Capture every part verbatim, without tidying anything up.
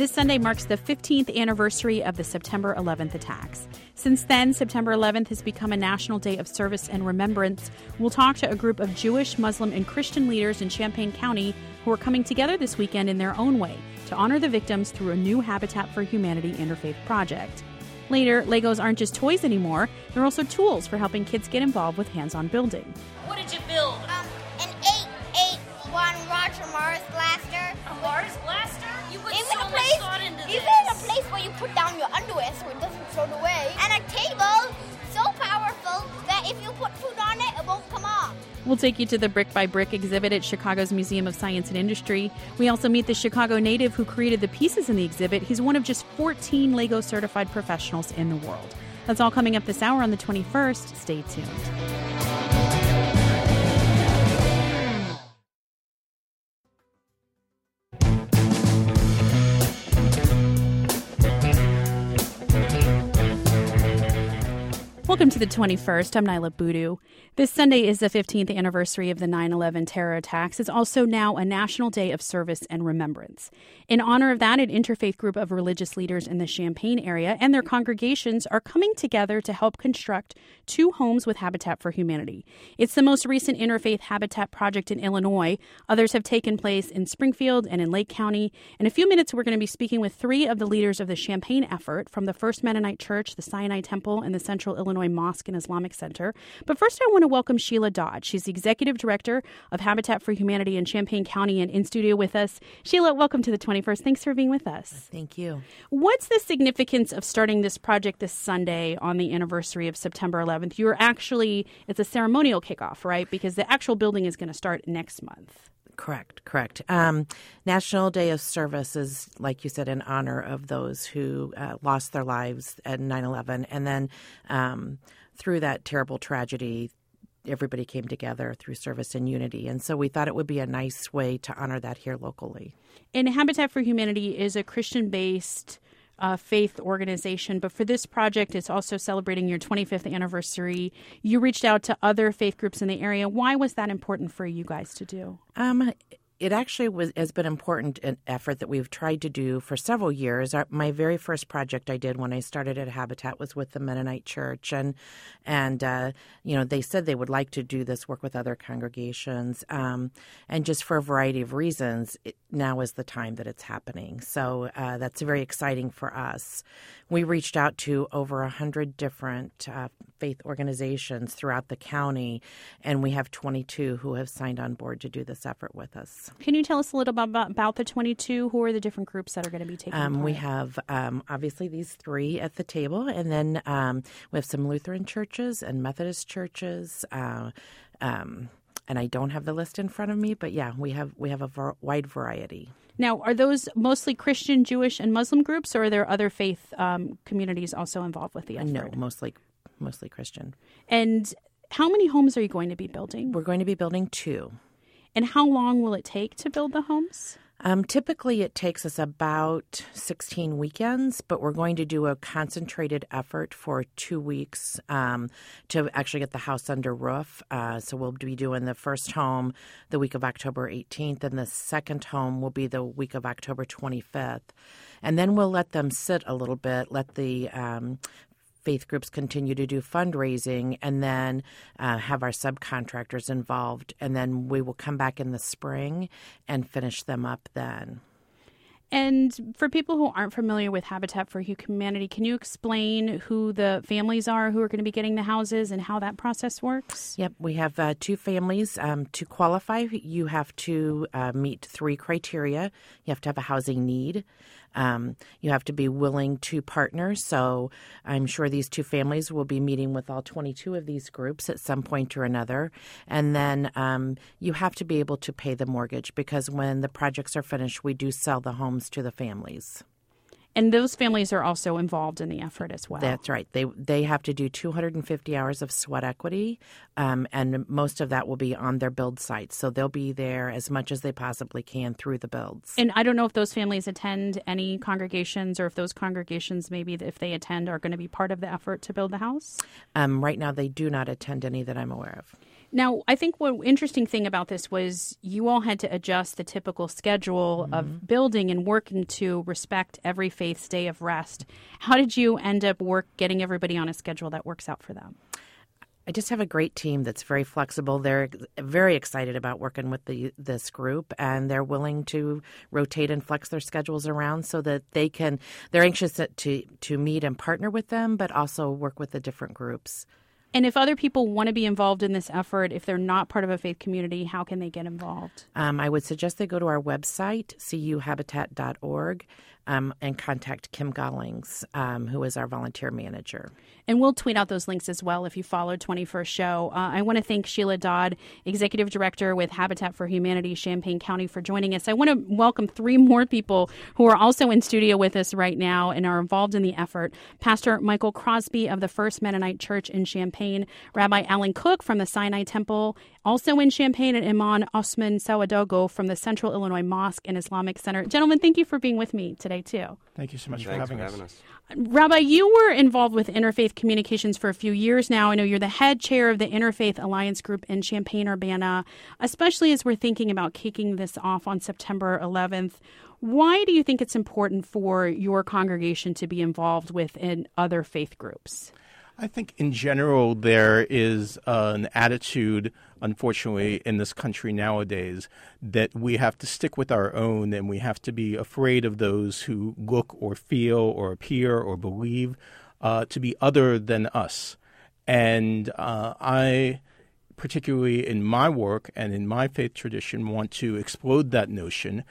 This Sunday marks the fifteenth anniversary of the September eleventh attacks. Since then, September eleventh has become a national day of service and remembrance. We'll talk to a group of Jewish, Muslim, and Christian leaders in Champaign County who are coming together this weekend in their own way to honor the victims through a new Habitat for Humanity interfaith project. Later, Legos aren't just toys anymore. They're also tools for helping kids get involved with hands-on building. What did you build? Um, an eight eight one Roger Mars blaster. A Mars blaster? You put Even so a much place, thought into this. even a place where you put down your underwear so it doesn't float away. And a table so powerful that if you put food on it, it won't come off. We'll take you to the Brick by Brick exhibit at Chicago's Museum of Science and Industry. We also meet the Chicago native who created the pieces in the exhibit. He's one of just fourteen Lego certified professionals in the world. That's all coming up this hour on the twenty-first. Stay tuned. Welcome to the twenty-first. I'm Nyla Boodoo. This Sunday is the fifteenth anniversary of the nine eleven terror attacks. It's also now a national day of service and remembrance. In honor of that, an interfaith group of religious leaders in the Champaign area and their congregations are coming together to help construct two homes with Habitat for Humanity. It's the most recent interfaith habitat project in Illinois. Others have taken place in Springfield and in Lake County. In a few minutes, we're going to be speaking with three of the leaders of the Champaign effort from the First Mennonite Church, the Sinai Temple, and the Central Illinois Mosque and Islamic Center. But first, I want to welcome Sheila Dodge. She's the Executive Director of Habitat for Humanity in Champaign County and in studio with us. Sheila, welcome to the twenty-first. Thanks for being with us. Thank you. What's the significance of starting this project this Sunday on the anniversary of September eleventh? You're actually, it's a ceremonial kickoff, right? Because the actual building is going to start next month. Correct, correct. Um, National Day of Service is, like you said, in honor of those who uh, lost their lives at nine eleven. And then um, through that terrible tragedy, everybody came together through service and unity. And so we thought it would be a nice way to honor that here locally. And Habitat for Humanity is a Christian-based Uh, faith organization, but for this project, it's also celebrating your twenty-fifth anniversary. You reached out to other faith groups in the area. Why was that important for you guys to do? Um, it actually was has been important an effort that we've tried to do for several years. Our, my very first project I did when I started at Habitat was with the Mennonite Church, and and uh, you know they said they would like to do this work with other congregations, um, and just for a variety of reasons, it, now is the time that it's happening. So uh, that's very exciting for us. We reached out to over a hundred different uh, faith organizations throughout the county, and we have twenty-two who have signed on board to do this effort with us. Can you tell us a little bit about, about the twenty-two? Who are the different groups that are going to be taking um, part? We have um, obviously these three at the table, and then um, we have some Lutheran churches and Methodist churches. Uh, um, and I don't have the list in front of me, but yeah, we have we have a var- wide variety. Now, are those mostly Christian, Jewish, and Muslim groups, or are there other faith um, communities also involved with the effort? No, mostly mostly Christian. And how many homes are you going to be building? We're going to be building two. And how long will it take to build the homes? Um, typically, it takes us about sixteen weekends, but we're going to do a concentrated effort for two weeks um, to actually get the house under roof. Uh, so we'll be doing the first home the week of October eighteenth, and the second home will be the week of October twenty-fifth. And then we'll let them sit a little bit, let the um, faith groups continue to do fundraising, and then uh, have our subcontractors involved. And then we will come back in the spring and finish them up then. And for people who aren't familiar with Habitat for Humanity, can you explain who the families are who are going to be getting the houses and how that process works? Yep, we have uh, two families. Um, to qualify, you have to uh, meet three criteria. You have to have a housing need. Um, you have to be willing to partner. So I'm sure these two families will be meeting with all twenty-two of these groups at some point or another. And then um, you have to be able to pay the mortgage, because when the projects are finished, we do sell the homes to the families. And those families are also involved in the effort as well. That's right. They they have to do two hundred fifty hours of sweat equity, um, and most of that will be on their build sites. So they'll be there as much as they possibly can through the builds. And I don't know if those families attend any congregations, or if those congregations, maybe if they attend, are going to be part of the effort to build the house? Um, right now, they do not attend any that I'm aware of. Now, I think one interesting thing about this was you all had to adjust the typical schedule mm-hmm. of building and working to respect every faith's day of rest. How did you end up work getting everybody on a schedule that works out for them? I just have a great team that's very flexible. They're very excited about working with the this group, and they're willing to rotate and flex their schedules around so that they can. They're anxious to to meet and partner with them, but also work with the different groups. And if other people want to be involved in this effort, if they're not part of a faith community, how can they get involved? Um, I would suggest they go to our website, c u habitat dot org, um, and contact Kim Gollings, um, who is our volunteer manager. And we'll tweet out those links as well if you follow twenty-first Show. Uh, I want to thank Sheila Dodd, Executive Director with Habitat for Humanity, Champaign County, for joining us. I want to welcome three more people who are also in studio with us right now and are involved in the effort. Pastor Michael Crosby of the First Mennonite Church in Champaign, Rabbi Alan Cook from the Sinai Temple, also in Champaign, and Imam Osman Sawadogo from the Central Illinois Mosque and Islamic Center. Gentlemen, thank you for being with me today, too. Thank you so much Thanks for having, for us. having us. Rabbi, you were involved with Interfaith Communications for a few years now. I know you're the head chair of the Interfaith Alliance Group in Champaign-Urbana, especially as we're thinking about kicking this off on September eleventh. Why do you think it's important for your congregation to be involved with in other faith groups? I think in general there is uh, an attitude, unfortunately, in this country nowadays that we have to stick with our own and we have to be afraid of those who look or feel or appear or believe uh, to be other than us. And uh, I, particularly in my work and in my faith tradition, want to explode that notion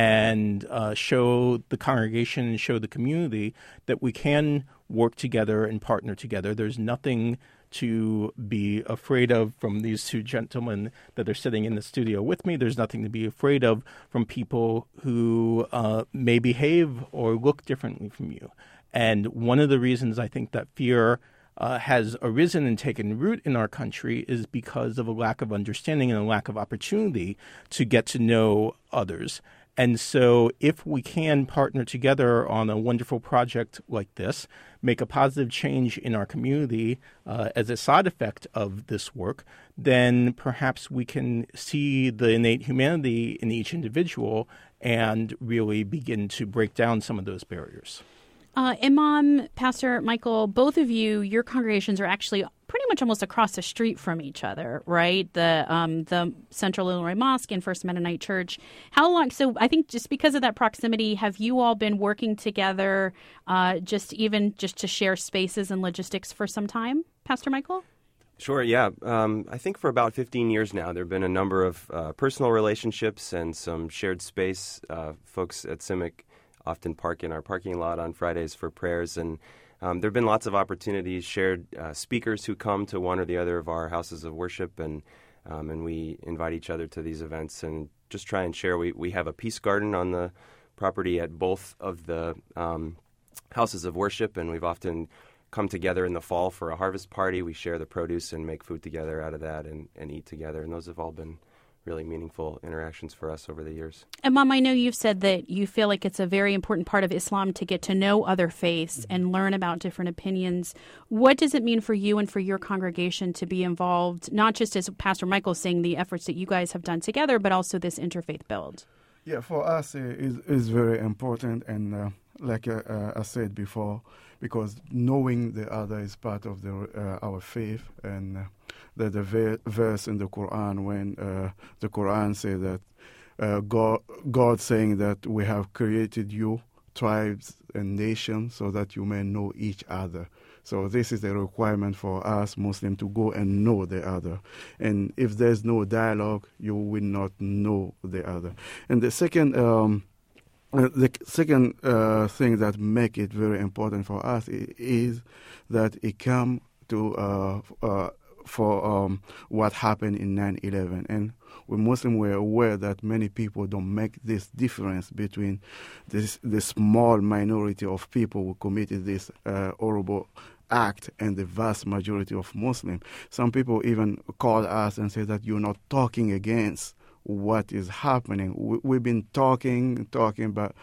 and uh, show the congregation and show the community that we can work together and partner together. There's nothing to be afraid of from these two gentlemen that are sitting in the studio with me. There's nothing to be afraid of from people who uh, may behave or look differently from you. And one of the reasons I think that fear uh, has arisen and taken root in our country is because of a lack of understanding and a lack of opportunity to get to know others. And so if we can partner together on a wonderful project like this, make a positive change in our community uh, as a side effect of this work, then perhaps we can see the innate humanity in each individual and really begin to break down some of those barriers. Uh, Imam, Pastor Michael, both of you, your congregations are actually pretty much almost across the street from each other, right? The um, the Central Illinois Mosque and First Mennonite Church. How long? So I think just because of that proximity, have you all been working together uh, just even just to share spaces and logistics for some time, Pastor Michael? Sure, yeah. Um, I think for about fifteen years now, there have been a number of uh, personal relationships and some shared space. Uh, folks at C I M I C often park in our parking lot on Fridays for prayers, and um, there have been lots of opportunities, shared uh, speakers who come to one or the other of our houses of worship, and um, and we invite each other to these events and just try and share. We, we have a peace garden on the property at both of the um, houses of worship, and we've often come together in the fall for a harvest party. We share the produce and make food together out of that and, and eat together, and those have all been really meaningful interactions for us over the years. And Mom, I know you've said that you feel like it's a very important part of Islam to get to know other faiths mm-hmm. and learn about different opinions. What does it mean for you and for your congregation to be involved, not just as Pastor Michael's saying, the efforts that you guys have done together, but also this interfaith build? Yeah, for us, it is it's very important. And uh, like uh, uh, I said before, because knowing the other is part of the uh, our faith, and uh, the, the ver- verse in the Quran when uh, the Quran says that uh, God, God saying that we have created you, tribes and nations, so that you may know each other. So this is the requirement for us Muslims to go and know the other. And if there's no dialogue, you will not know the other. And the second um, Uh, the second uh, thing that make it very important for us is that it come to uh, uh, for um, what happened in nine eleven. And we Muslims were aware that many people don't make this difference between this the small minority of people who committed this uh, horrible act and the vast majority of Muslims. Some people even call us and say that you're not talking against what is happening. We, we've been talking, talking, but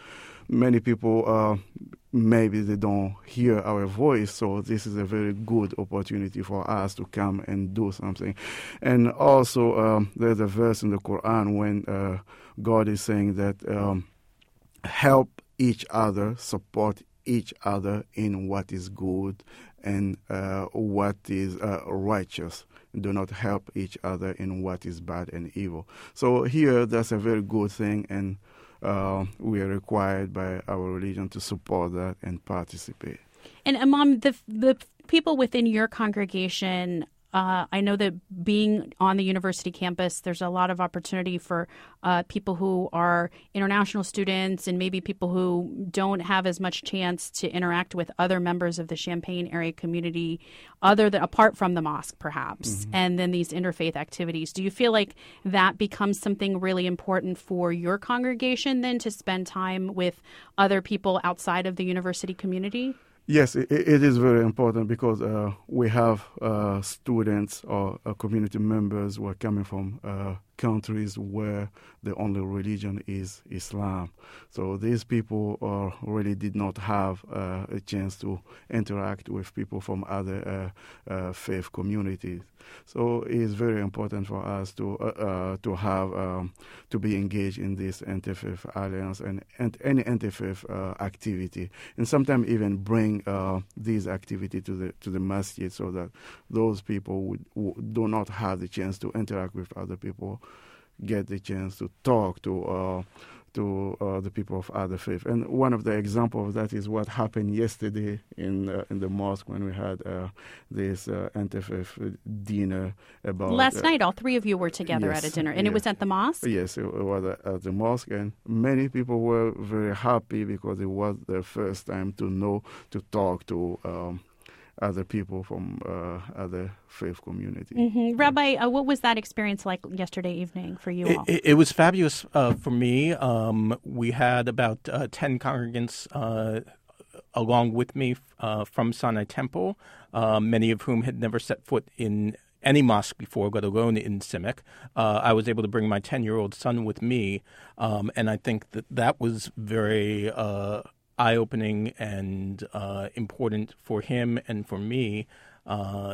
many people uh, maybe they don't hear our voice, so this is a very good opportunity for us to come and do something. And also, um, there's a verse in the Quran when uh, God is saying that um, help each other, support each other in what is good and uh, what is uh, righteous. Do not help each other in what is bad and evil. So here, that's a very good thing, and uh, we are required by our religion to support that and participate. And Imam, the the people within your congregation, uh, I know that being on the university campus, there's a lot of opportunity for uh, people who are international students and maybe people who don't have as much chance to interact with other members of the Champaign area community, other than apart from the mosque, perhaps, mm-hmm. and then these interfaith activities. Do you feel like that becomes something really important for your congregation then, to spend time with other people outside of the university community? Yes, it, it is very important because uh, we have uh, students or uh, community members who are coming from uh, countries where the only religion is Islam. So these people uh, really did not have uh, a chance to interact with people from other uh, uh, faith communities. So it is very important for us to uh, uh, to have um, to be engaged in this interfaith alliance and, and any interfaith uh, activity, and sometimes even bring uh, these activities to the to the masjid so that those people would, who do not have the chance to interact with other people get the chance to talk to uh, to uh, the people of other faith. And one of the examples of that is what happened yesterday in uh, in the mosque when we had uh, this uh, interfaith dinner about... Last uh, night, all three of you were together yes, at a dinner, and yeah. it was at the mosque? Yes, it was at the mosque, and many people were very happy because it was their first time to know, to talk to um, other people from uh, other faith communities. Mm-hmm. Rabbi, uh, what was that experience like yesterday evening for you it, all? It, it was fabulous uh, for me. Um, we had about uh, ten congregants uh, along with me uh, from Sinai Temple, uh, many of whom had never set foot in any mosque before, let alone in Simic. Uh, I was able to bring my ten-year-old son with me, um, and I think that that was very... Uh, eye-opening and uh, important for him and for me. Uh,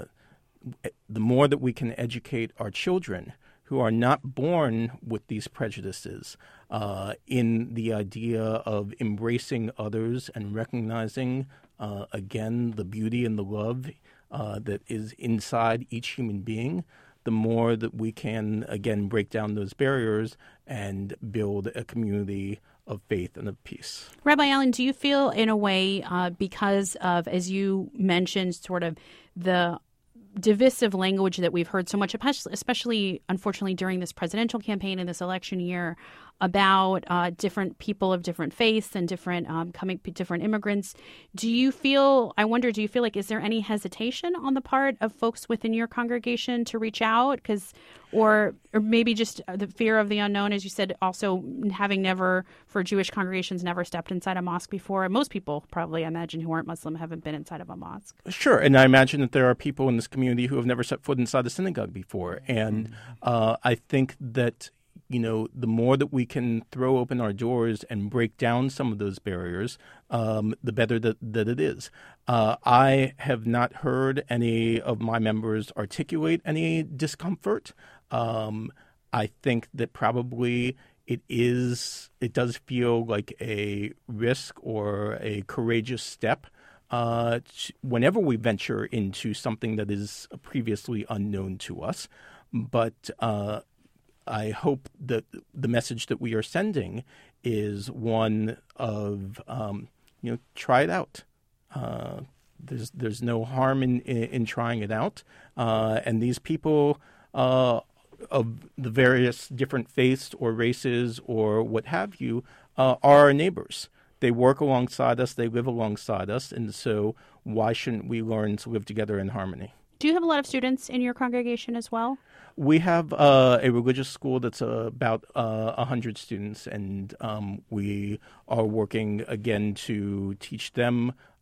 the more that we can educate our children who are not born with these prejudices uh, in the idea of embracing others and recognizing, uh, again, the beauty and the love uh, that is inside each human being, the more that we can, again, break down those barriers and build a community of faith and of peace. Rabbi Allen, do you feel in a way uh, because of, as you mentioned, sort of the divisive language that we've heard so much, especially, unfortunately, during this presidential campaign and this election year, about uh, different people of different faiths and different um, coming different immigrants. Do you feel, I wonder, do you feel like, is there any hesitation on the part of folks within your congregation to reach out? Because, or, or maybe just the fear of the unknown, as you said, also having never, for Jewish congregations, never stepped inside a mosque before. Most people probably, I imagine, who aren't Muslim haven't been inside of a mosque. Sure. And I imagine that there are people in this community who have never set foot inside a synagogue before. And uh, I think that, you know, the more that we can throw open our doors and break down some of those barriers, um, the better that, that it is. Uh, I have not heard any of my members articulate any discomfort. Um, I think that probably it is, it does feel like a risk or a courageous step uh, whenever we venture into something that is previously unknown to us. But uh, I hope that the message that we are sending is one of, um, you know, try it out. Uh, there's there's no harm in, in, in trying it out. Uh, and these people uh, of the various different faiths or races or what have you uh, are our neighbors. They work alongside us. They live alongside us. And so why shouldn't we learn to live together in harmony? Do you have a lot of students in your congregation as well? We have uh, a religious school that's uh, about uh, one hundred students, and um, we are working, again, to teach them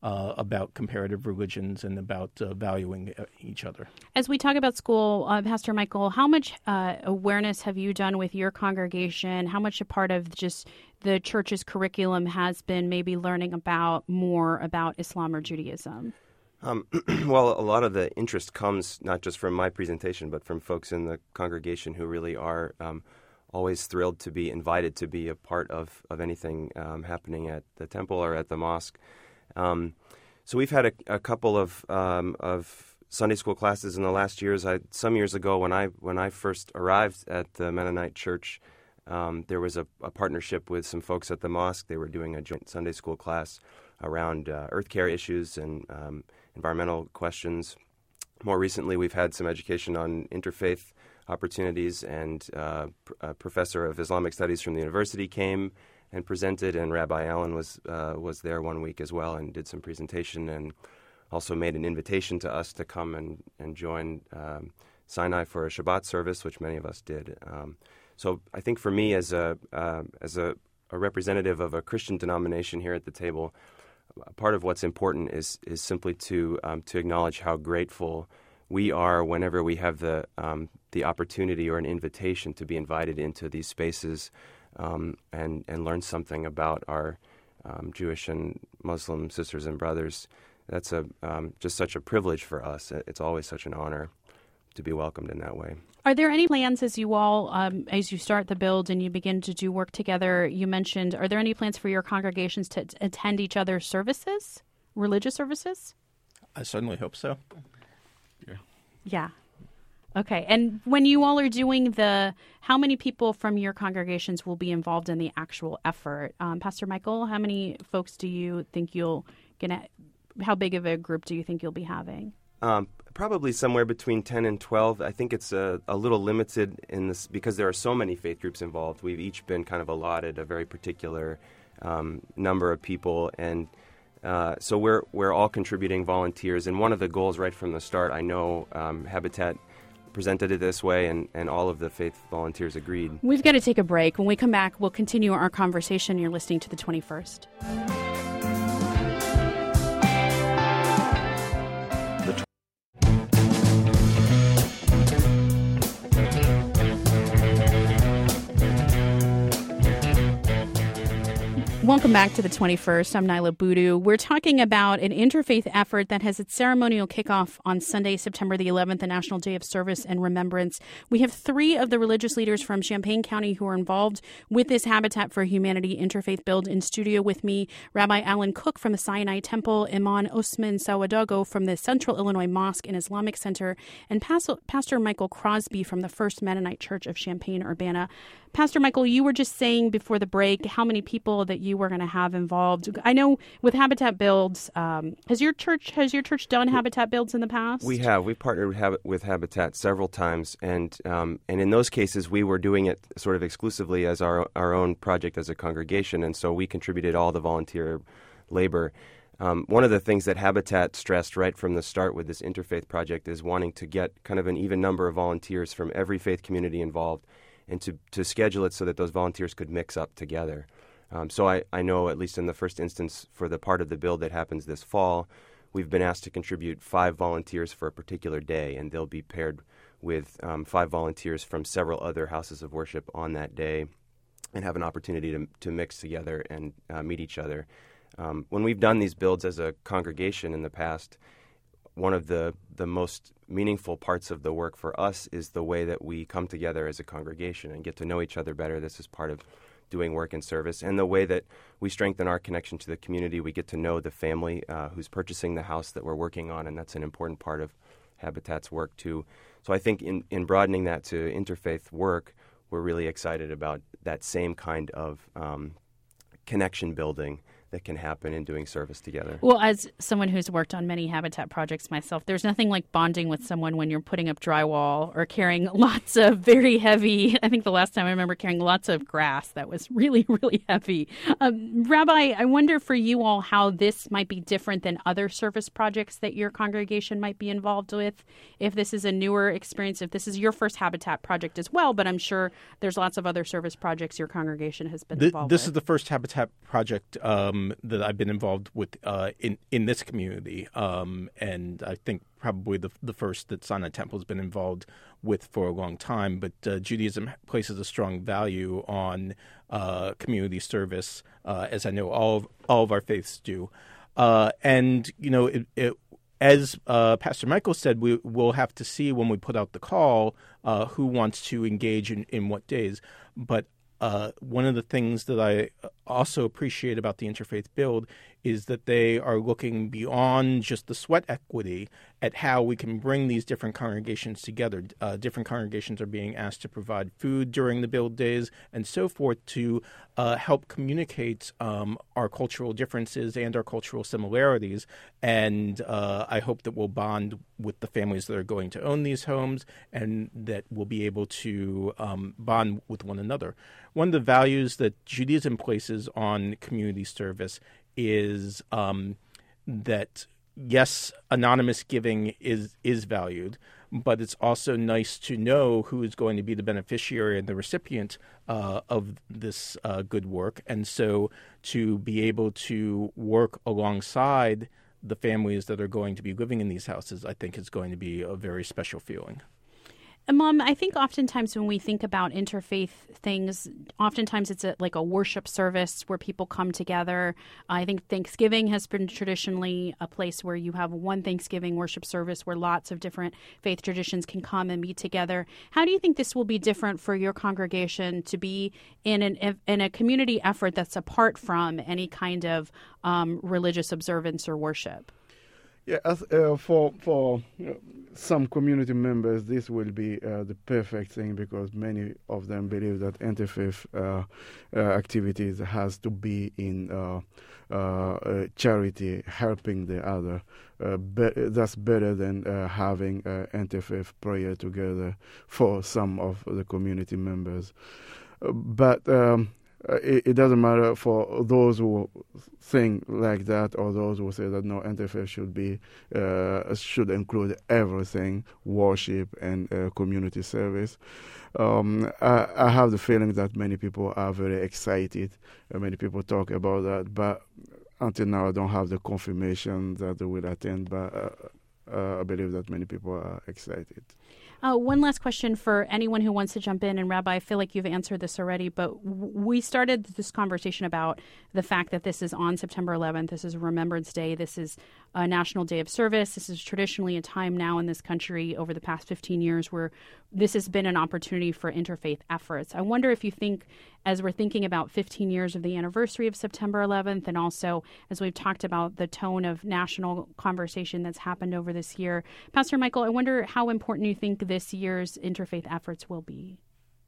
uh, about comparative religions and about uh, valuing each other. As we talk about school, uh, Pastor Michael, how much uh, awareness have you done with your congregation? How much a part of just the church's curriculum has been maybe learning about more about Islam or Judaism? Um, well, a lot of the interest comes not just from my presentation, but from folks in the congregation who really are um, always thrilled to be invited to be a part of, of anything um, happening at the temple or at the mosque. Um, so we've had a, a couple of um, of Sunday school classes in the last years. I, some years ago, when I when I first arrived at the Mennonite Church, um, there was a, a partnership with some folks at the mosque. They were doing a joint Sunday school class around uh, earth care issues and um, environmental questions. More recently, we've had some education on interfaith opportunities, and uh, a professor of Islamic studies from the university came and presented, and Rabbi Allen was uh, was there one week as well and did some presentation, and also made an invitation to us to come and, and join um, Sinai for a Shabbat service, which many of us did. Um, so I think for me, as a uh, as a, a representative of a Christian denomination here at the table, part of what's important is is simply to um, to acknowledge how grateful we are whenever we have the um, the opportunity or an invitation to be invited into these spaces um, and and learn something about our um, Jewish and Muslim sisters and brothers. That's a um, just such a privilege for us. It's always such an honor to be welcomed in that way. Are there any plans as you all, um, as you start the build and you begin to do work together, you mentioned, are there any plans for your congregations to t- attend each other's services, religious services? I certainly hope so. Yeah. Yeah. Okay. And when you all are doing the, how many people from your congregations will be involved in the actual effort? Um, Pastor Michael, how many folks do you think you'll get at, how big of a group do you think you'll be having? Um, probably somewhere between ten and twelve. I think it's a, a little limited in this because there are so many faith groups involved. We've each been kind of allotted a very particular um, number of people, and uh, so we're we're all contributing volunteers. And one of the goals right from the start, I know um, Habitat presented it this way, and, and all of the faith volunteers agreed. We've got to take a break. When we come back, we'll continue our conversation. You're listening to The twenty-first. Welcome back to The twenty-first. I'm Nyla Boodoo. We're talking about an interfaith effort that has its ceremonial kickoff on Sunday, September the eleventh, the National Day of Service and Remembrance. We have three of the religious leaders from Champaign County who are involved with this Habitat for Humanity interfaith build in studio with me. Rabbi Alan Cook from the Sinai Temple, Imam Osman Sawadago from the Central Illinois Mosque and Islamic Center, and Pastor Michael Crosby from the First Mennonite Church of Champaign-Urbana. Pastor Michael, you were just saying before the break how many people that you were going to have involved. I know with Habitat Builds, um, has your church has your church done Habitat Builds in the past? We have. We've partnered with, Hab- with Habitat several times, and um, and in those cases, we were doing it sort of exclusively as our our own project as a congregation, and so we contributed all the volunteer labor. Um, one of the things that Habitat stressed right from the start with this interfaith project is wanting to get kind of an even number of volunteers from every faith community involved, and to, to schedule it so that those volunteers could mix up together. Um, so I, I know, at least in the first instance, for the part of the build that happens this fall, we've been asked to contribute five volunteers for a particular day, and they'll be paired with um, five volunteers from several other houses of worship on that day and have an opportunity to, to mix together and uh, meet each other. Um, when we've done these builds as a congregation in the past, one of the, the most meaningful parts of the work for us is the way that we come together as a congregation and get to know each other better. This is part of doing work and service, and the way that we strengthen our connection to the community. We get to know the family uh, who's purchasing the house that we're working on, and that's an important part of Habitat's work too. So I think in, in broadening that to interfaith work, we're really excited about that same kind of um, connection building that can happen in doing service together. Well, as someone who's worked on many Habitat projects myself, there's nothing like bonding with someone when you're putting up drywall or carrying lots of very heavy, I think the last time I remember carrying lots of grass that was really, really heavy. Um, Rabbi, I wonder for you all how this might be different than other service projects that your congregation might be involved with, if this is a newer experience, if this is your first Habitat project as well, but I'm sure there's lots of other service projects your congregation has been the, involved this with. This is the first Habitat project um, um, that I've been involved with uh, in in this community, um, and I think probably the the first that Sinai Temple has been involved with for a long time. But uh, Judaism places a strong value on uh, community service, uh, as I know all of, all of our faiths do. Uh, and you know, it, it, as uh, Pastor Michael said, we will have to see when we put out the call uh, who wants to engage in, in what days. But Uh, one of the things that I also appreciate about the Interfaith Build is that they are looking beyond just the sweat equity at how we can bring these different congregations together. Uh, different congregations are being asked to provide food during the build days and so forth to uh, help communicate um, our cultural differences and our cultural similarities. And uh, I hope that we'll bond with the families that are going to own these homes and that we'll be able to um, bond with one another. One of the values that Judaism places on community service is um, that, yes, anonymous giving is is valued, but it's also nice to know who is going to be the beneficiary and the recipient uh, of this uh, good work. And so to be able to work alongside the families that are going to be living in these houses, I think is going to be a very special feeling. And Mom, I think oftentimes when we think about interfaith things, oftentimes it's a, like a worship service where people come together. I think Thanksgiving has been traditionally a place where you have one Thanksgiving worship service where lots of different faith traditions can come and meet together. How do you think this will be different for your congregation to be in an in a community effort that's apart from any kind of um, religious observance or worship? Yeah, as, uh, for for uh, some community members, this will be uh, the perfect thing because many of them believe that interfaith uh, uh, activities has to be in uh, uh, uh, charity, helping the other. Uh, be- that's better than uh, having uh, interfaith prayer together for some of the community members. Uh, but um, Uh, it, it doesn't matter for those who think like that or those who say that no, interfaith should be uh, should include everything, worship and uh, community service. Um, I, I have the feeling that many people are very excited. Uh, many people talk about that, but until now I don't have the confirmation that they will attend. But uh, uh, I believe that many people are excited. Uh, one last question for anyone who wants to jump in. And Rabbi, I feel like you've answered this already, but w- we started this conversation about the fact that this is on September eleventh. This is Remembrance Day. This is a national day of service. This is traditionally a time now in this country over the past fifteen years where this has been an opportunity for interfaith efforts. I wonder if you think, as we're thinking about fifteen years of the anniversary of September eleventh, and also as we've talked about the tone of national conversation that's happened over this year, Pastor Michael, I wonder how important you think this year's interfaith efforts will be.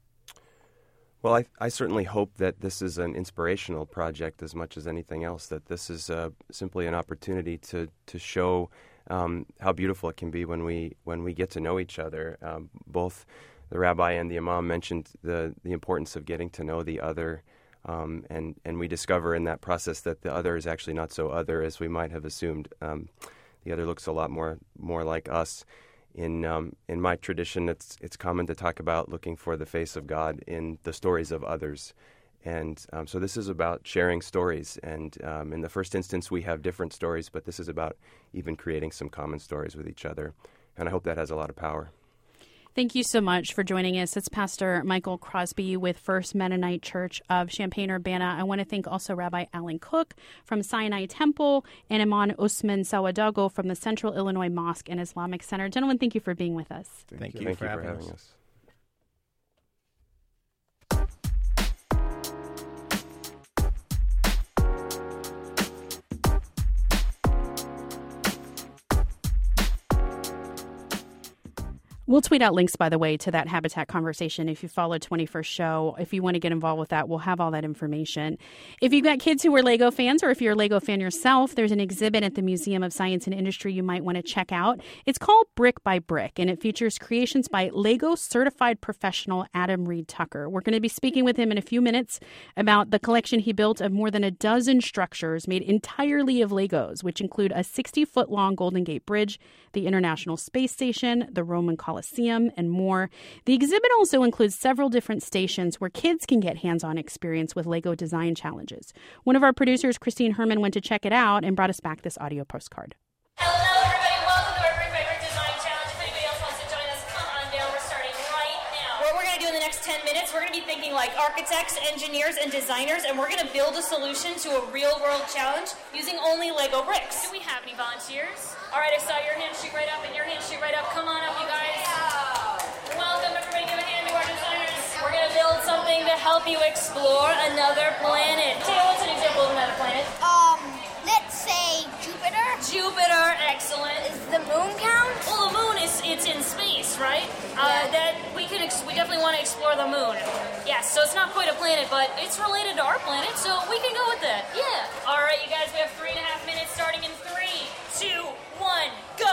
Well, I, I certainly hope that this is an inspirational project as much as anything else, that this is uh, simply an opportunity to, to show um, how beautiful it can be when we when we get to know each other. Um, both the rabbi and the imam mentioned the, the importance of getting to know the other, um, and, and we discover in that process that the other is actually not so other as we might have assumed. Um, the other looks a lot more more like us. In um, in my tradition, it's it's common to talk about looking for the face of God in the stories of others. And um, so this is about sharing stories. And um, in the first instance, we have different stories, but this is about even creating some common stories with each other. And I hope that has a lot of power. Thank you so much for joining us. It's Pastor Michael Crosby with First Mennonite Church of Champaign-Urbana. I want to thank also Rabbi Alan Cook from Sinai Temple and Imam Usman Sawadago from the Central Illinois Mosque and Islamic Center. Gentlemen, thank you for being with us. Thank, thank you, you, for, thank having, you for having us. us. We'll tweet out links, by the way, to that Habitat conversation if you follow twenty-first Show. If you want to get involved with that, we'll have all that information. If you've got kids who are Lego fans, or if you're a Lego fan yourself, there's an exhibit at the Museum of Science and Industry you might want to check out. It's called Brick by Brick, and it features creations by Lego certified professional Adam Reed Tucker. We're going to be speaking with him in a few minutes about the collection he built of more than a dozen structures made entirely of Legos, which include a sixty-foot long Golden Gate Bridge, the International Space Station, the Roman Colosseum, Coliseum, and more. The exhibit also includes several different stations where kids can get hands-on experience with Lego design challenges. One of our producers, Christine Herman, went to check it out and brought us back this audio postcard. Hello, everybody. Welcome to our Bring Favorite Design Challenge. If anybody else wants to join us, come on down. We're starting right now. What we're going to do in the next ten minutes, we're going to be thinking like architects, engineers, and designers, and we're going to build a solution to a real-world challenge using only Lego bricks. Do we have any volunteers? All right, I saw your hand shoot right up and your hand shoot right up. Come on up, you guys. Welcome, everybody. Give a hand to our designers. We're going to build something to help you explore another planet. Taylor, what's an example of another planet? Um, let's say Jupiter. Jupiter, excellent. Does the moon count? Well, the moon is it's in space, right? Uh, Yeah. That we could ex- we definitely want to explore the moon. Yes, so it's not quite a planet, but it's related to our planet, so we can go with that. Yeah. All right, you guys, we have three and a half minutes, starting in three, two, one, go.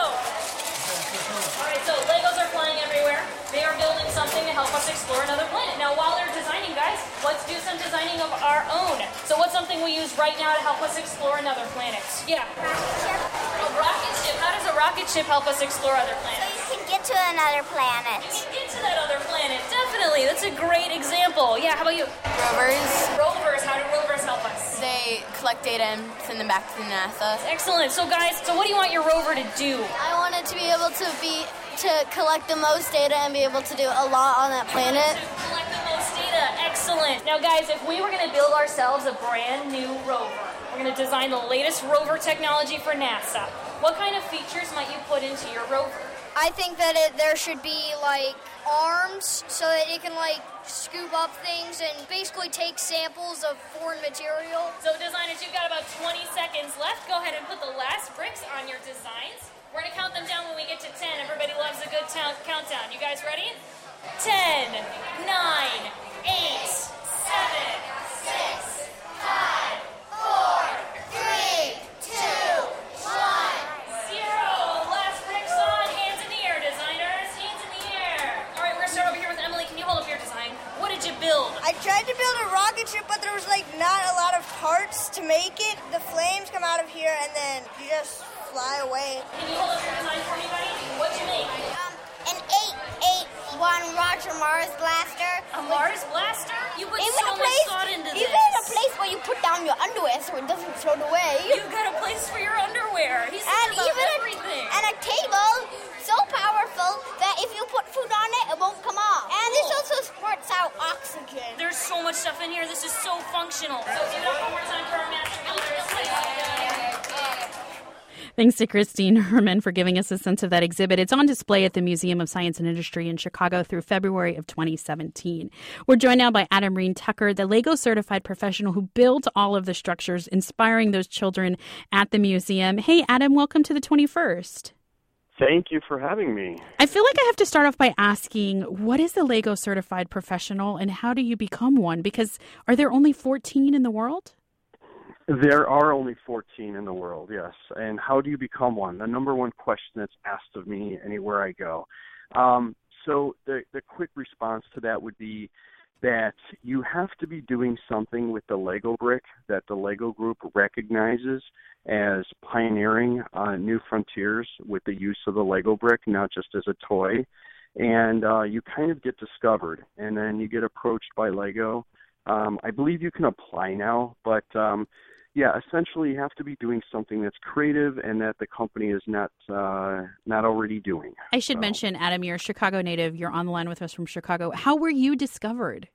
All right, so Legos are flying everywhere. They are building something to help us explore another planet. Now, while they're designing, guys, let's do some designing of our own. So, what's something we use right now to help us explore another planet? Yeah. A rocket ship. How does a rocket ship help us explore other planets? You can get to another planet. You can get to that other planet. Definitely. That's a great example. Yeah, how about you? Rovers, Rovers. How do rovers help us? they collect data and send them back to NASA. Excellent. So, guys, so what do you want your rover to do? I want it to be able to be to collect the most data and be able to do a lot on that planet. To collect the most data. Excellent. Now, guys, if we were going to build ourselves a brand new rover, we're going to design the latest rover technology for NASA. What kind of features might you put into your rover? I think that it, there should be like arms so that it can like scoop up things and basically take samples of foreign material. So, designers, you've got about twenty seconds left. Go ahead and put the last bricks on your designs. We're going to count them down when we get to ten. Everybody loves a good count- countdown. You guys ready? ten, nine, eight, seven, six, five, Four, three, two, one. zero. Last bricks on. Hands in the air, designers. Hands in the air. All right, we're going to start over here with Emily. Can you hold up your design? What did you build? I tried to build a rocket ship, but there was like not a lot of parts to make it. The flames come out of here and then you just fly away. Can you hold up your design for me, buddy? What'd you make? Um, an eight eight one Roger Mars blaster. A Mars blaster? You put Even so a much place, thought into this. even a place where you put down your underwear so it doesn't float away. You got a place for your underwear. He's and thinking about even everything. A, and a table so powerful that if you put food on it, it won't come off. And this also squirts out oxygen. There's so much stuff in here. This is so functional. So give it up one more time for our master builders. Thanks to Christine Herman for giving us a sense of that exhibit. It's on display at the Museum of Science and Industry in Chicago through February of twenty seventeen. We're joined now by Adam Reen Tucker, the Lego certified professional who built all of the structures inspiring those children at the museum. Hey, Adam, welcome to the twenty-first. Thank you for having me. I feel like I have to start off by asking, what is the Lego certified professional and how do you become one? Because are there only fourteen in the world? There are only fourteen in the world, yes. And how do you become one? The number one question that's asked of me anywhere I go. Um, so the, the quick response to that would be that you have to be doing something with the Lego brick that the Lego group recognizes as pioneering uh, new frontiers with the use of the Lego brick, not just as a toy. And uh, you kind of get discovered, and then you get approached by Lego. Um, I believe you can apply now, but um, yeah, essentially you have to be doing something that's creative and that the company is not uh, not already doing. I should so. mention, Adam, you're a Chicago native. You're on the line with us from Chicago. How were you discovered?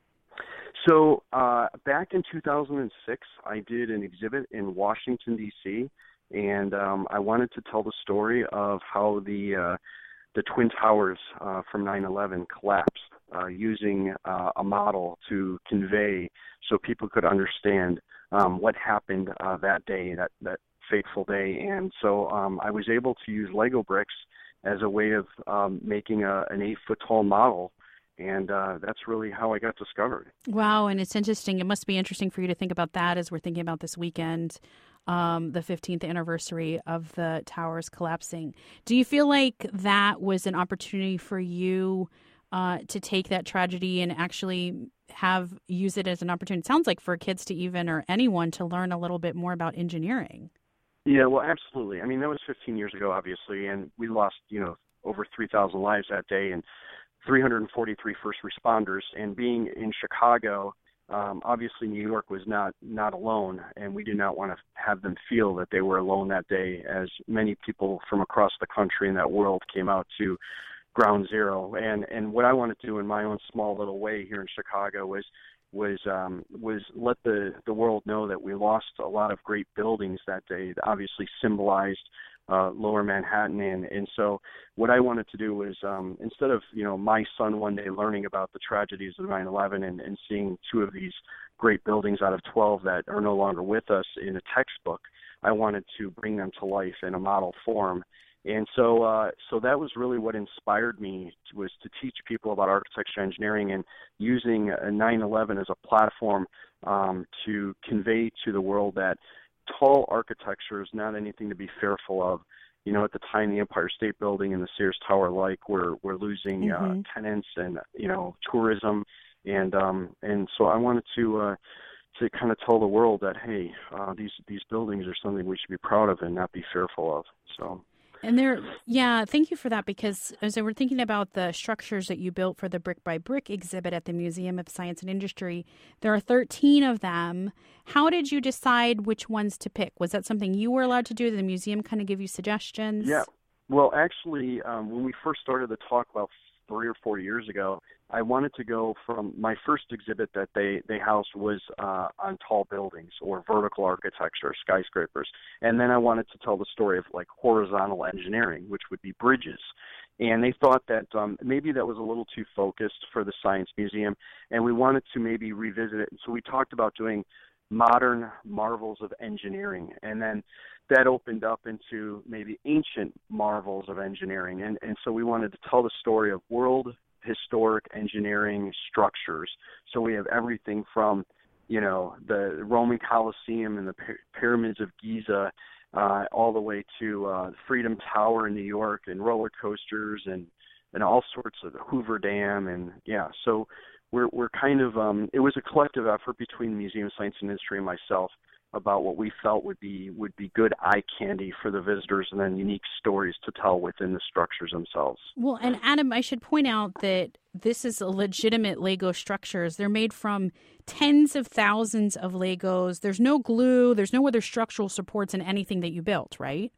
So uh, back in two thousand six, I did an exhibit in Washington, D C, and um, I wanted to tell the story of how the uh, the Twin Towers uh, from nine eleven collapsed uh, using uh, a model to convey so people could understand um, what happened uh, that day, that, that fateful day. And so um, I was able to use Lego bricks as a way of um, making a, an eight-foot-tall model. And uh, that's really how I got discovered. Wow, and it's interesting. It must be interesting for you to think about that as we're thinking about this weekend, um, the fifteenth anniversary of the towers collapsing. Do you feel like that was an opportunity for you uh, to take that tragedy and actually have use it as an opportunity? It sounds like for kids to even, or anyone, to learn a little bit more about engineering. Yeah, well, absolutely. I mean, that was fifteen years ago, obviously, and we lost, you know, over three thousand lives that day and three hundred forty-three first responders. And being in Chicago, um, obviously New York was not, not alone, and we did not want to have them feel that they were alone that day, as many people from across the country and that world came out to Ground Zero. And, and what I wanted to do in my own small little way here in Chicago was was um, was let the, the world know that we lost a lot of great buildings that day that obviously symbolized uh, Lower Manhattan. And, and so what I wanted to do was, um, instead of, you know, my son one day learning about the tragedies of nine eleven and, and seeing two of these great buildings out of twelve that are no longer with us in a textbook, I wanted to bring them to life in a model form. And so uh, so that was really what inspired me, was to teach people about architecture engineering and using nine eleven as a platform um, to convey to the world that tall architecture is not anything to be fearful of. You know, at the time, the Empire State Building and the Sears Tower like were, were losing mm-hmm. uh, tenants and, you know, tourism. And um, and so I wanted to uh, to kind of tell the world that, hey, uh, these, these buildings are something we should be proud of and not be fearful of. So. And there, yeah, thank you for that, because as I were thinking about the structures that you built for the Brick by Brick exhibit at the Museum of Science and Industry, there are thirteen of them. How did you decide which ones to pick? Was that something you were allowed to do? Did the museum kind of give you suggestions? Yeah. Well, actually, um, when we first started the talk about three or four years ago, I wanted to go from my first exhibit that they, they housed was uh, on tall buildings or vertical architecture, skyscrapers. And then I wanted to tell the story of like horizontal engineering, which would be bridges. And they thought that um, maybe that was a little too focused for the Science Museum, and we wanted to maybe revisit it. And so we talked about doing modern marvels of engineering, and then that opened up into maybe ancient marvels of engineering. And, and so we wanted to tell the story of world historic engineering structures. So we have everything from, you know, the Roman Colosseum and the pyramids of Giza, uh, all the way to uh, Freedom Tower in New York, and roller coasters and, and all sorts of the Hoover Dam. And yeah, so we're we're kind of, um, it was a collective effort between the Museum of Science and Industry and myself about what we felt would be would be good eye candy for the visitors, and then unique stories to tell within the structures themselves. Well, and Adam, I should point out that this is a legitimate Lego structures. They're made from tens of thousands of Legos. There's no glue. There's no other structural supports in anything that you built, right?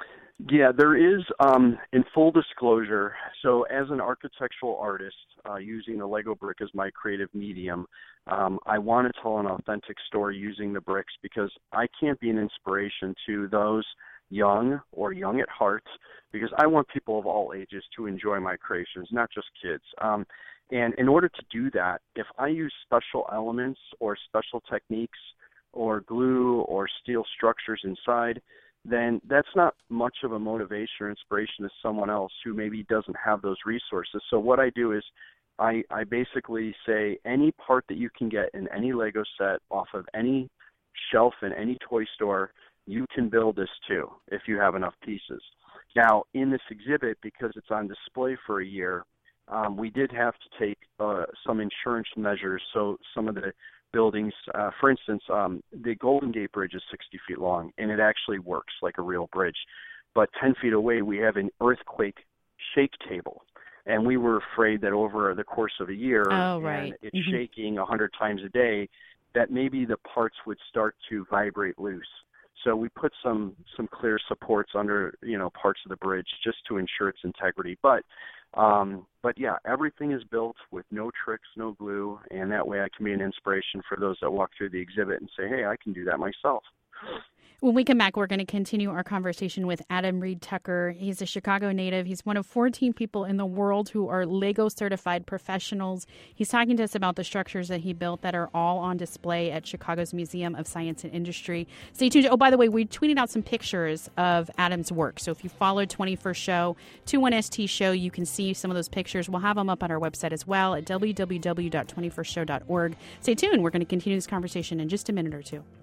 Yeah, there is, um, in full disclosure, so as an architectural artist, uh, using the Lego brick as my creative medium, um, I want to tell an authentic story using the bricks, because I can't be an inspiration to those young or young at heart, because I want people of all ages to enjoy my creations, not just kids. Um, and in order to do that, if I use special elements or special techniques or glue or steel structures inside, then that's not much of a motivation or inspiration to someone else who maybe doesn't have those resources. So what I do is I, I basically say any part that you can get in any Lego set off of any shelf in any toy store, you can build this too if you have enough pieces. Now, in this exhibit, because it's on display for a year, um, we did have to take uh, some insurance measures. So some of the buildings, uh, for instance, um, the Golden Gate Bridge is sixty feet long, and it actually works like a real bridge. But ten feet away, we have an earthquake shake table. And we were afraid that over the course of a year, oh, right. and it's mm-hmm. shaking one hundred times a day, that maybe the parts would start to vibrate loose. So we put some some clear supports under, you know, parts of the bridge just to ensure its integrity. But um, but yeah, everything is built with no tricks, no glue, and that way I can be an inspiration for those that walk through the exhibit and say, hey, I can do that myself. When we come back, we're going to continue our conversation with Adam Reed Tucker. He's a Chicago native. He's one of fourteen people in the world who are Lego certified professionals. He's talking to us about the structures that he built that are all on display at Chicago's Museum of Science and Industry. Stay tuned. Oh, by the way, we tweeted out some pictures of Adam's work. So if you follow twenty-first Show, twenty-one S T Show, you can see some of those pictures. We'll have them up on our website as well at w w w dot twenty first show dot org. Stay tuned. We're going to continue this conversation in just a minute or two.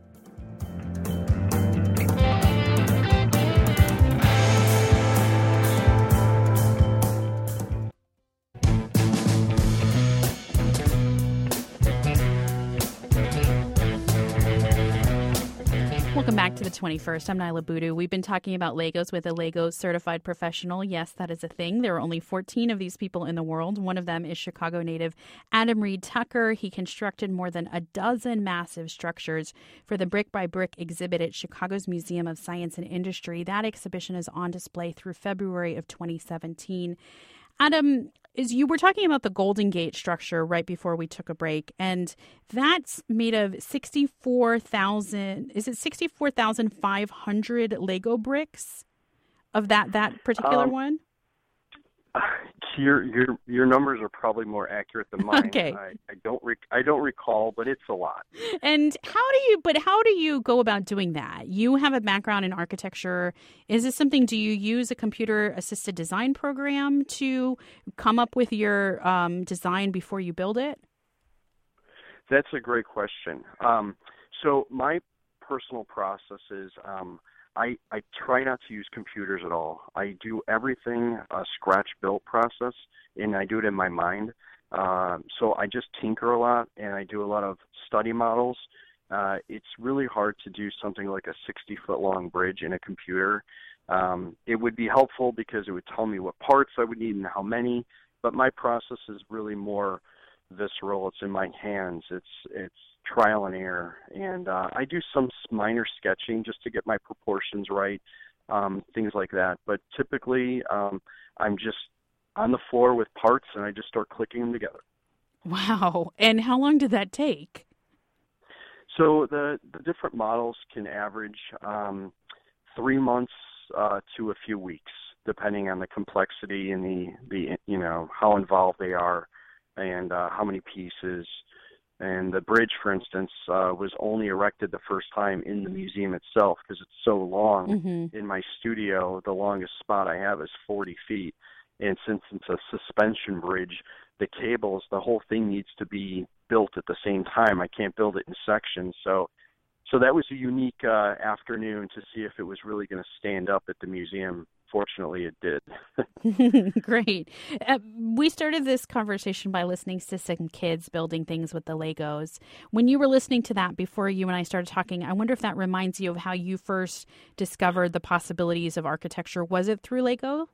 Welcome back to the twenty-first. I'm Nyla Boodoo. We've been talking about Legos with a Lego certified professional. Yes, that is a thing. There are only fourteen of these people in the world. One of them is Chicago native Adam Reed Tucker. He constructed more than a dozen massive structures for the Brick by Brick exhibit at Chicago's Museum of Science and Industry. That exhibition is on display through February of twenty seventeen. Adam, is you were talking about the Golden Gate structure right before we took a break, and that's made of sixty-four thousand, is it sixty-four thousand five hundred Lego bricks of that, that particular Um, one? Your your your numbers are probably more accurate than mine. Okay. I, I don't rec- I don't recall, but it's a lot. And how do you, but how do you go about doing that? You have a background in architecture. Is this something, do you use a computer assisted design program to come up with your um, design before you build it? That's a great question. Um, so my personal process is um, I, I try not to use computers at all. I do everything a scratch-built process, and I do it in my mind. Uh, so I just tinker a lot, and I do a lot of study models. Uh, it's really hard to do something like a sixty-foot-long bridge in a computer. Um, it would be helpful because it would tell me what parts I would need and how many, but my process is really more visceral. It's in my hands. It's it's trial and error, and uh, I do some minor sketching just to get my proportions right, um, things like that. But typically, um, I'm just on the floor with parts, and I just start clicking them together. Wow. And how long did that take? So the, the different models can average um, three months uh, to a few weeks, depending on the complexity and the, the you know how involved they are, and uh, how many pieces. And the bridge, for instance, uh, was only erected the first time in the museum itself because it's so long. Mm-hmm. In my studio, the longest spot I have is forty feet. And since it's a suspension bridge, the cables, the whole thing needs to be built at the same time. I can't build it in sections. So so that was a unique uh, afternoon to see if it was really going to stand up at the museum. Fortunately, it did. Great. Uh, we started this conversation by listening to some kids building things with the Legos. When you were listening to that before you and I started talking, I wonder if that reminds you of how you first discovered the possibilities of architecture. Was it through Lego?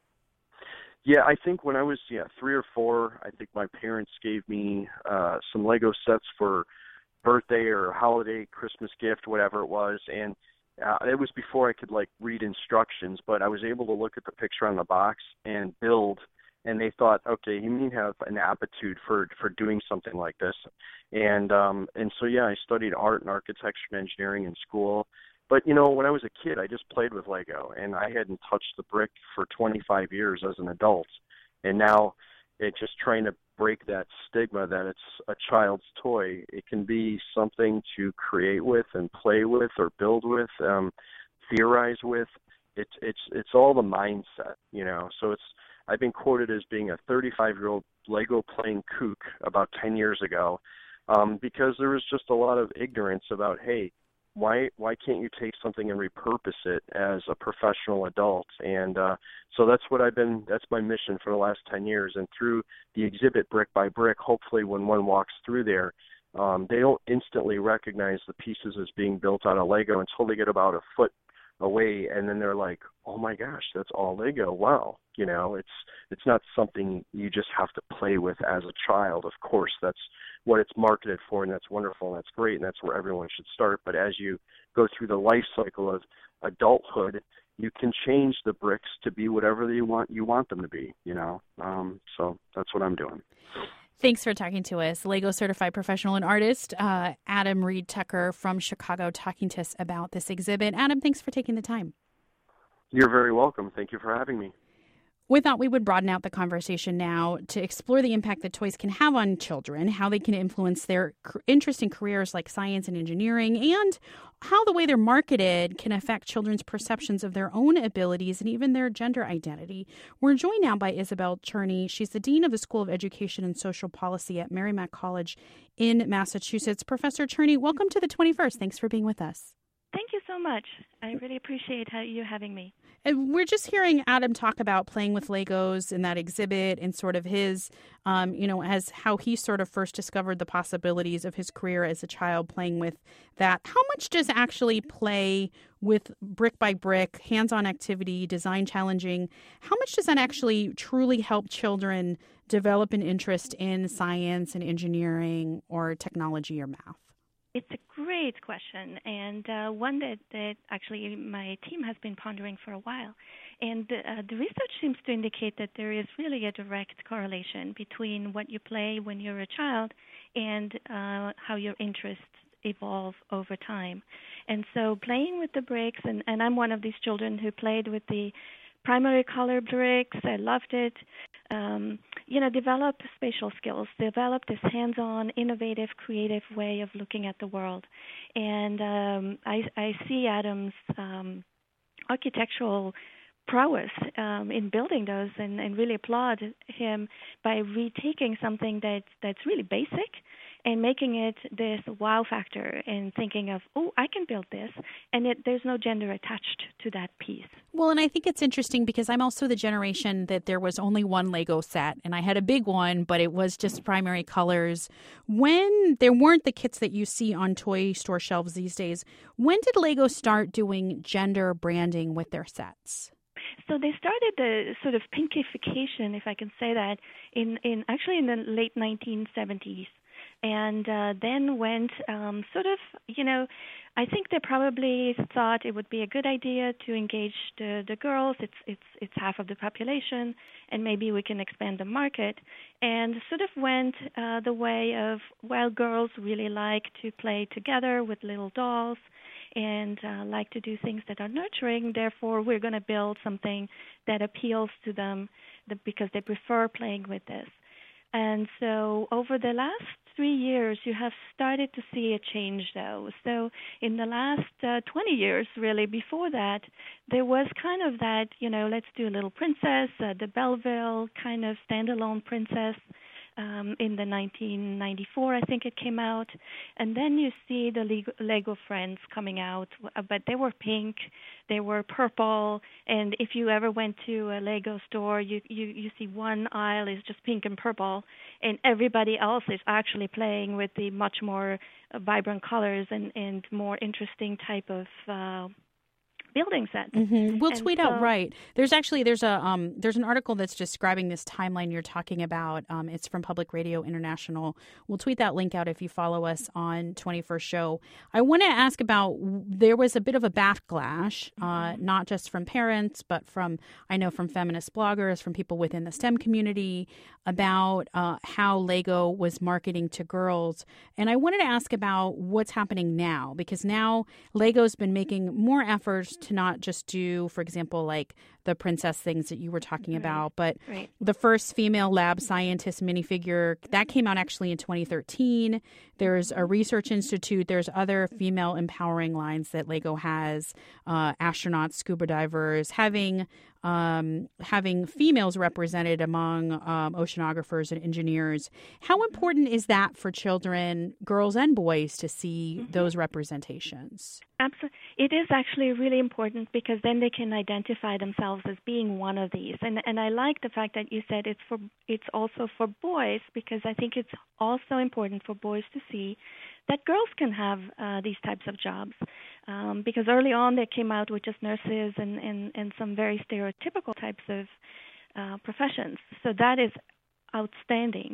Yeah, I think when I was yeah three or four, I think my parents gave me uh, some Lego sets for birthday or holiday, Christmas gift, whatever it was, and Uh, it was before I could like read instructions, but I was able to look at the picture on the box and build. And they thought, okay, you need to have an aptitude for for doing something like this. And um, and so yeah, I studied art and architecture and engineering in school. But you know, when I was a kid, I just played with Lego, and I hadn't touched the brick for twenty-five years as an adult. And now, it's just trying to break that stigma that it's a child's toy. It can be something to create with and play with or build with, um, theorize with. It's it's it's all the mindset, you know. So it's I've been quoted as being a thirty-five-year-old Lego playing kook about ten years ago, um, because there was just a lot of ignorance about, hey, why why can't you take something and repurpose it as a professional adult? And uh, so that's what I've been, that's my mission for the last ten years. And through the exhibit Brick by Brick, hopefully when one walks through there, um, they don't instantly recognize the pieces as being built out of Lego until they get about a foot away, and then they're like, oh my gosh, that's all Lego. Wow. You know, it's it's not something you just have to play with as a child. Of course, that's what it's marketed for, and that's wonderful, and that's great, and that's where everyone should start. But as you go through the life cycle of adulthood, you can change the bricks to be whatever you want you want them to be, you know. Um, so that's what I'm doing. Thanks for talking to us. Lego certified professional and artist, uh, Adam Reed Tucker from Chicago, talking to us about this exhibit. Adam, thanks for taking the time. You're very welcome. Thank you for having me. We thought we would broaden out the conversation now to explore the impact that toys can have on children, how they can influence their interest in careers like science and engineering, and how the way they're marketed can affect children's perceptions of their own abilities and even their gender identity. We're joined now by Isabel Cherney. She's the Dean of the School of Education and Social Policy at Merrimack College in Massachusetts. Professor Cherney, welcome to the twenty-first. Thanks for being with us. Thank you so much. I really appreciate how you having me. And we're just hearing Adam talk about playing with Legos in that exhibit and sort of his, um, you know, as how he sort of first discovered the possibilities of his career as a child playing with that. How much does actually play with brick by brick, hands-on activity, design challenging, how much does that actually truly help children develop an interest in science and engineering or technology or math? It's a great question, and uh, one that, that actually my team has been pondering for a while. And uh, the research seems to indicate that there is really a direct correlation between what you play when you're a child and uh, how your interests evolve over time. And so playing with the bricks, and, and I'm one of these children who played with the primary color bricks. I loved it. Um, you know, develop spatial skills, develop this hands-on, innovative, creative way of looking at the world. And um, I, I see Adam's um, architectural prowess um, in building those, and, and really applaud him by retaking something that, that's really basic and making it this wow factor and thinking of, oh, I can build this, and it, there's no gender attached to that piece. Well, and I think it's interesting because I'm also the generation that there was only one Lego set, and I had a big one, but it was just primary colors. When there weren't the kits that you see on toy store shelves these days, when did Lego start doing gender branding with their sets? So they started the sort of pinkification, if I can say that, in, in actually in the late nineteen seventies. And uh, then went um, sort of, you know, I think they probably thought it would be a good idea to engage the, the girls. It's it's it's half of the population, and maybe we can expand the market. And sort of went uh, the way of, well, girls really like to play together with little dolls and uh, like to do things that are nurturing. Therefore, we're going to build something that appeals to them because they prefer playing with this. And so over the last three years, you have started to see a change, though. So in the last uh, twenty years, really, before that, there was kind of that, you know, let's do a little princess, uh, the Belleville kind of standalone princess. Um, in the nineteen ninety-four, I think it came out. And then you see the Lego, Lego Friends coming out, but they were pink, they were purple, and if you ever went to a Lego store, you, you, you see one aisle is just pink and purple, and everybody else is actually playing with the much more uh, vibrant colors and, and more interesting type of uh, building sets. Mm-hmm. We'll and tweet so, out right. There's actually there's a um, there's an article that's describing this timeline you're talking about. Um, it's from Public Radio International. We'll tweet that link out if you follow us on twenty-first Show. I want to ask about, there was a bit of a backlash, uh, mm-hmm. not just from parents, but from, I know, from feminist bloggers, from people within the STEM community, about uh, how Lego was marketing to girls. And I wanted to ask about what's happening now, because now Lego's been making more efforts to not just do, for example, like the princess things that you were talking right. about, but right. the first female lab scientist minifigure, that came out actually in twenty thirteen. There's a research institute. There's other female empowering lines that Lego has, uh, astronauts, scuba divers, having um, having females represented among um, oceanographers and engineers. How important is that for children, girls and boys, to see mm-hmm. those representations? Absolutely. It is actually really important because then they can identify themselves as being one of these. And and I like the fact that you said it's for it's also for boys, because I think it's also important for boys to see that girls can have uh, these types of jobs. Um, because early on they came out with just nurses and, and, and some very stereotypical types of uh, professions. So that is outstanding.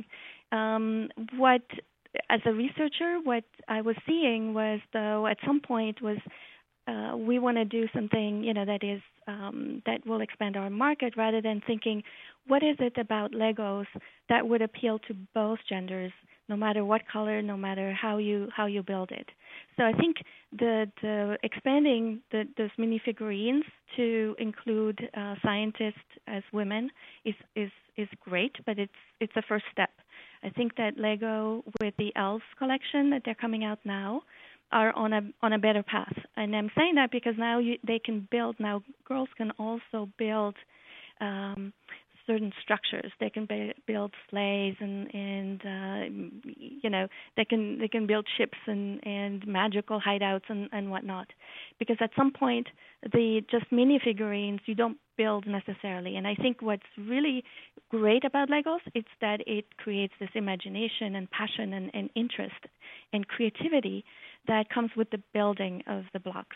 Um, what As a researcher, what I was seeing was, though, at some point was uh, we want to do something, you know, that is um, that will expand our market, rather than thinking, what is it about Legos that would appeal to both genders, no matter what color, no matter how you how you build it. So I think the the expanding the, those minifigurines to include uh, scientists as women is, is is great, but it's it's a first step. I think that Lego, with the Elves collection that they're coming out now, are on a on a better path. And I'm saying that because now you, they can build, now girls can also build um, certain structures. They can ba- build sleighs and and uh, you know they can they can build ships and, and magical hideouts and, and whatnot. Because at some point, the just mini figurines you don't build necessarily. And I think what's really great about Legos is that it creates this imagination and passion and, and interest and creativity that comes with the building of the blocks.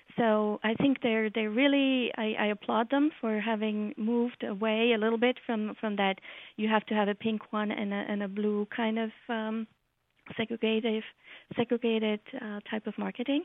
So I think they're they really I, I applaud them for having moved away a little bit from, from that you have to have a pink one and a, and a blue kind of um, segregated segregated uh, type of marketing.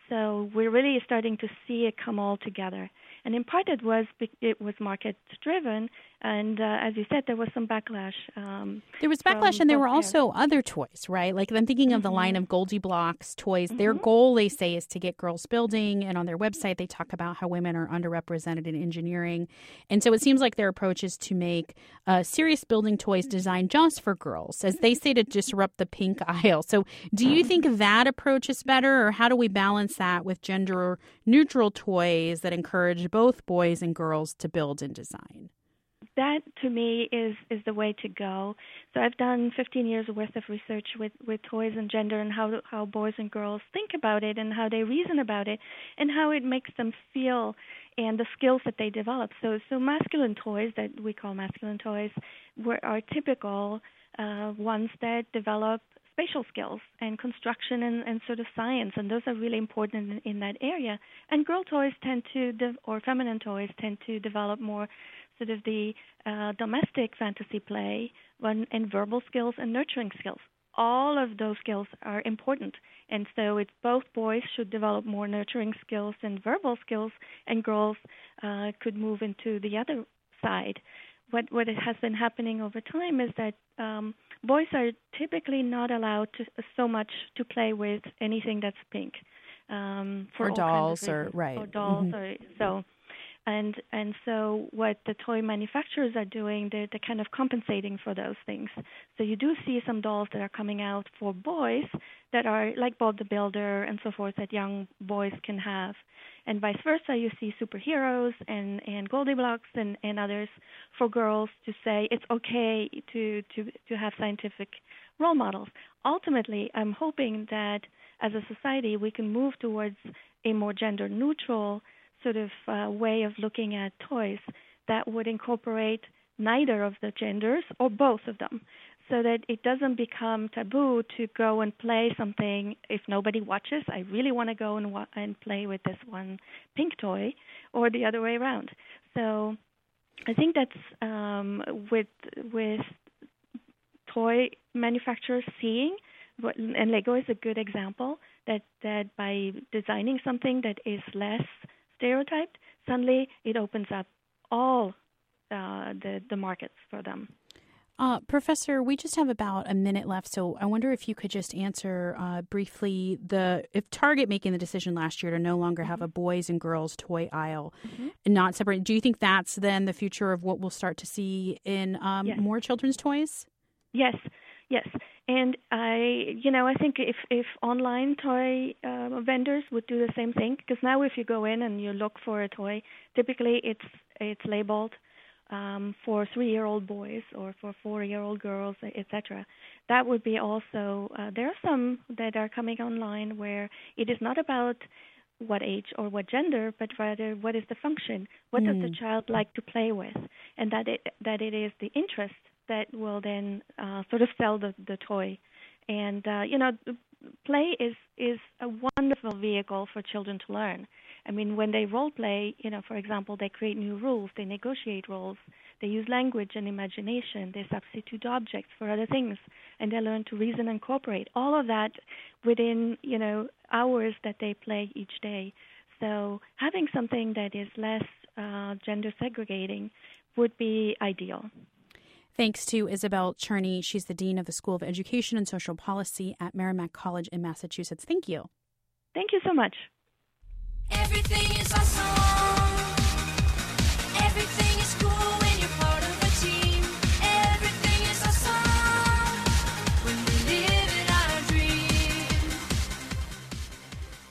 So we're really starting to see it come all together. And in part it was it was market driven, and uh, as you said, there was some backlash. Um, there was backlash, and there were players. also other toys, right? Like I'm thinking of mm-hmm. the line of Goldie Blocks toys. Mm-hmm. Their goal, they say, is to get girls building, and on their website they talk about how women are underrepresented in engineering. And so it seems like their approach is to make uh, serious building toys designed just for girls, as they say, to disrupt the pink aisle. So do you think that approach is better, or how do we balance that with gender-neutral toys that encourage both boys and girls to build and design? That, to me, is, is the way to go. So I've done fifteen years worth of research with, with toys and gender and how how boys and girls think about it and how they reason about it and how it makes them feel and the skills that they develop. So so masculine toys that we call masculine toys were, are typical uh, ones that develop spatial skills and construction and, and sort of science, and those are really important in, in that area. And girl toys tend to, de- or feminine toys tend to develop more sort of the uh, domestic fantasy play when, and verbal skills and nurturing skills. All of those skills are important, and so it's both boys should develop more nurturing skills and verbal skills, and girls uh, could move into the other side. What what has been happening over time is that um, boys are typically not allowed to, so much to play with anything that's pink, um, for or all dolls, kinds of reasons. or right, or dolls, mm-hmm. or so. And and so what the toy manufacturers are doing, they're, they're kind of compensating for those things. So you do see some dolls that are coming out for boys that are like Bob the Builder and so forth that young boys can have. And vice versa, you see superheroes and, and Goldie Blocks and, and others for girls to say it's okay to, to, to have scientific role models. Ultimately, I'm hoping that as a society we can move towards a more gender-neutral sort of uh, way of looking at toys that would incorporate neither of the genders or both of them, so that it doesn't become taboo to go and play something if nobody watches. I really want to go and wa- and play with this one pink toy, or the other way around. So I think that's um, with with toy manufacturers seeing, what, and Lego is a good example, that, that by designing something that is less stereotyped, suddenly it opens up all uh, the, the markets for them. Uh, Professor, we just have about a minute left, so I wonder if you could just answer uh, briefly the if Target making the decision last year to no longer have a boys and girls toy aisle, mm-hmm. and not separate. Do you think that's then the future of what we'll start to see in um, yes. more children's toys? Yes, yes. And I, you know, I think if, if online toy uh, vendors would do the same thing, because now if you go in and you look for a toy, typically it's it's labeled um, for three-year-old boys or for four-year-old girls, et cetera. That would be also, uh, there are some that are coming online where it is not about what age or what gender, but rather what is the function, what mm. does the child like to play with, and that it, that it is the interest that will then uh, sort of sell the, the toy. And, uh, you know, play is, is a wonderful vehicle for children to learn. I mean, when they role play, you know, for example, they create new rules, they negotiate roles, they use language and imagination, they substitute objects for other things, and they learn to reason and cooperate. All of that within, you know, hours that they play each day. So having something that is less uh, gender segregating would be ideal. Thanks to Isabel Cherney. She's the Dean of the School of Education and Social Policy at Merrimack College in Massachusetts. Thank you. Thank you so much. Everything is awesome. Everything is cool when you're part of a team. Everything is awesome when we live in our dream.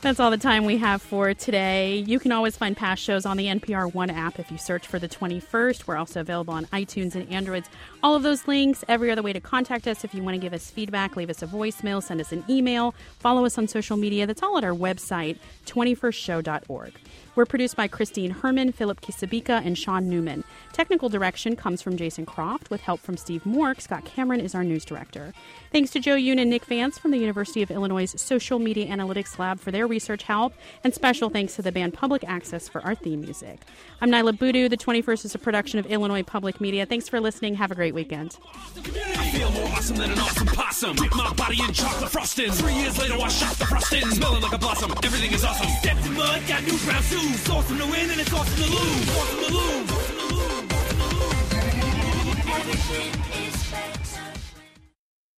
That's all the time we have for today. You can always find past shows on the N P R One app if you search for the twenty-first. We're also available on iTunes and Androids. All of those links, every other way to contact us if you want to give us feedback, leave us a voicemail, send us an email, follow us on social media. That's all at our website, twenty-first show dot org. We're produced by Christine Herman, Philip Kisabika, and Sean Newman. Technical direction comes from Jason Croft with help from Steve Moore. Scott Cameron is our news director. Thanks to Joe Yoon and Nick Vance from the University of Illinois' Social Media Analytics Lab for their research help, and special thanks to the band Public Access for our theme music. I'm Nyla Boodoo. The twenty-first is a production of Illinois Public Media. Thanks for listening. Have a great weekend. I feel more awesome than an awesome possum. Dip my body in chocolate frosting. Three years later, I shot the frosting. Smelling like a blossom. Everything is awesome. Stepped in mud, got new brown shoes. Awesome to win and it's awesome to lose. Awesome to lose. Awesome to lose. Awesome to lose. Everything is